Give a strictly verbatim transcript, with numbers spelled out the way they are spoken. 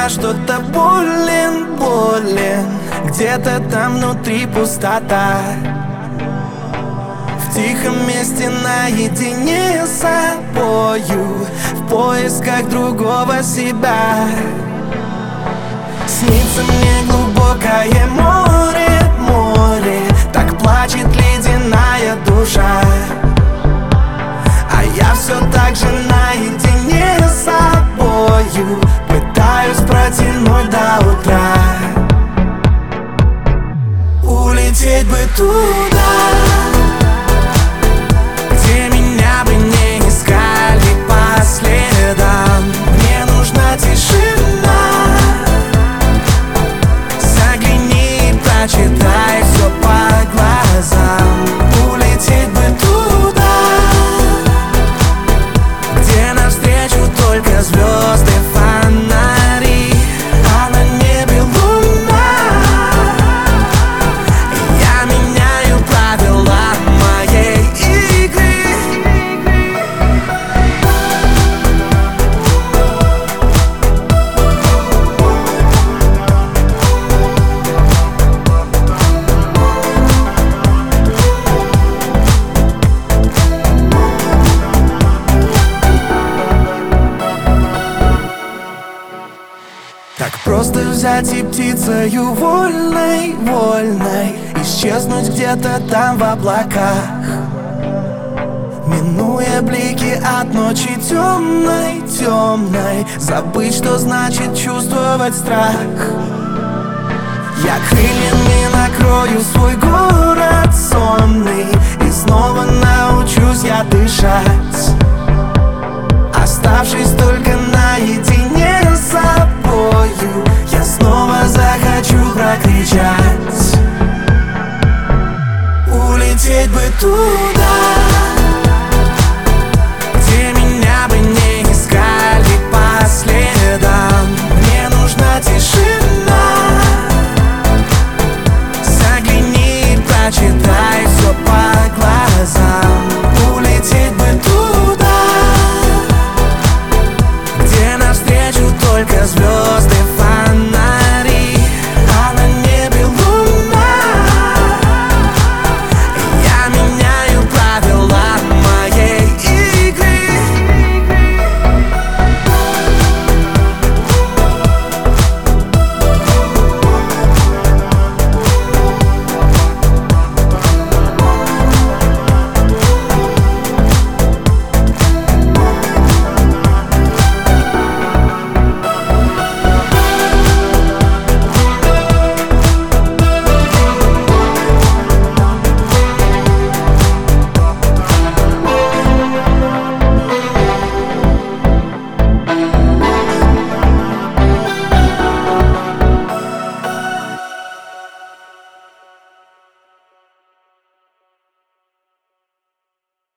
что-то болен, болен. Где-то там внутри пустота. В тихом месте наедине с собою, в поисках другого себя. Снится мне глубокое море, море. Так плачет ледяная душа. А я все так же наедине с собою, пытаюсь протянуть до утра. Улететь бы туда, где меня бы не искали по следам. Мне нужна тишина. Загляни и прочитай все по глазам. Улететь бы туда, где навстречу только звезды, фонари, а на небе луна. Я меняю правила моей игры. Так просто взять и птицею вольной, вольной исчезнуть где-то там в облаках, минуя блики от ночи темной, темной. Забыть, что значит чувствовать страх. Я крыльями накрою свой город сонный, и снова научусь я дышать.